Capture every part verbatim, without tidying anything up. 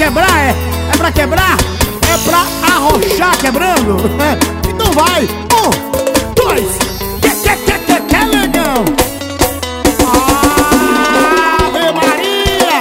quebrar, é? É pra quebrar? É pra arrochar quebrando? Então vai! Um, dois, que, que, que, que, que legal! Ave Maria!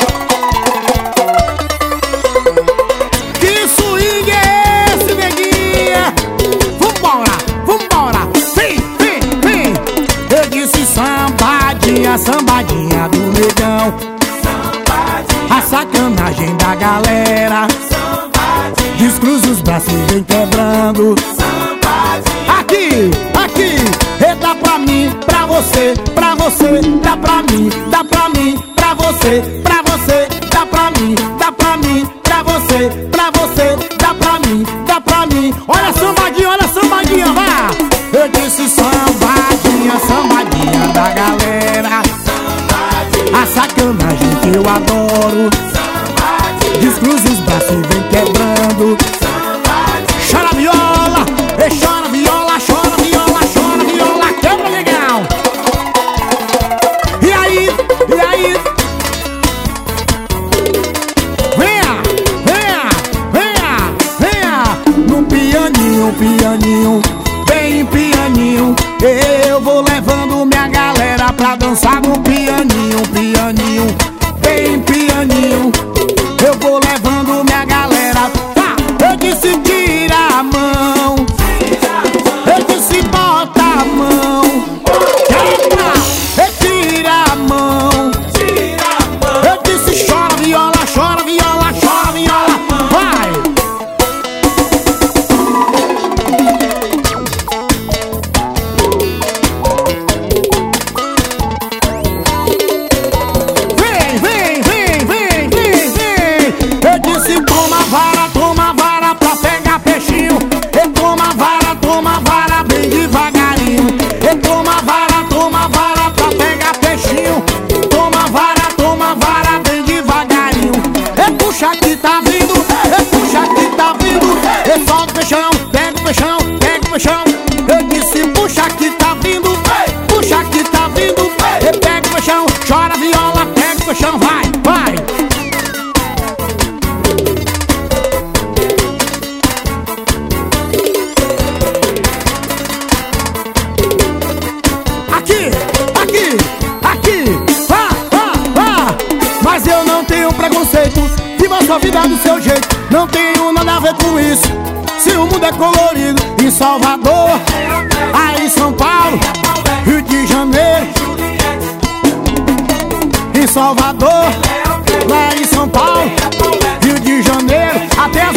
Que swing é esse, neguinha? Vambora, vambora! Vem, vem, vem! Eu disse sambadinha, sambadinha do negão. A sacanagem da galera. Descruza os braços e vem quebrando. Aqui, aqui, e dá pra mim, pra você, pra você, dá pra mim, dá pra mim, pra você, pra você, dá pra mim, dá pra mim, pra você, pra você, dá pra mim, dá pra mim. Olha a sambadinha, olha a sambadinha, vá! Eu disse sambadinha, sambadinha da galera. A sacanagem que eu adoro. Descruza os braços e vem quebrando. Chora viola, e chora viola, chora viola, chora viola, quebra legal. E aí, e aí? Venha, venha, venha, venha. No pianinho, pianinho, bem pianinho. Eu vou levando minha galera pra dançar no pianinho, pianinho, bem pianinho. Eu vou levando minha galera. Ah, eu disse tira a mão. Eu disse bota a mão. Quebra, tira a mão. Eu disse chora viola, chora viola, chora viola. Vai! Vem, vem, vem, vem, vem, vem. Eu disse toma vara, toma vara pra pegar peixinho. E toma vara, toma vara bem devagarinho. E toma vara, toma vara pra pegar peixinho. Toma vara, toma vara bem devagarinho. E puxa que tá vindo, e puxa que tá vindo. E solta o peixão, pega o peixão, pega o peixão. Eu disse puxa que tá vindo, puxa que tá vindo. E pega o peixão, chora viola, pega o peixão, vai, vai. Aqui, aqui, aqui, vá, vá, vá. Mas eu não tenho preconceito. Viva sua vida do seu jeito. Não tenho nada a ver com isso. Se o mundo é colorido em Salvador, aí em São Paulo, Rio de Janeiro, em Salvador, lá em São Paulo, Rio de Janeiro, até as